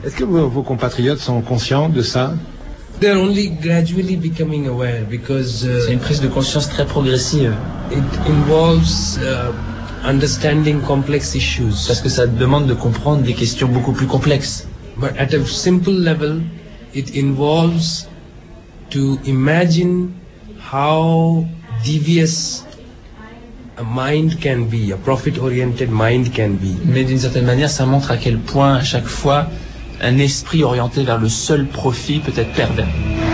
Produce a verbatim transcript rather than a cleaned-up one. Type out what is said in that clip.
Est-ce que vos, vos compatriotes sont conscients de ça? They're only gradually becoming aware because uh, c'est une prise de conscience très progressive. It involves uh, understanding complex issues. Parce que ça demande de comprendre des questions beaucoup plus complexes. But at a simple level, it involves to imagine how devious a mind can be, a profit-oriented mind can be. Mais d'une certaine manière, ça montre à quel point, à chaque fois, un esprit orienté vers le seul profit peut être pervers.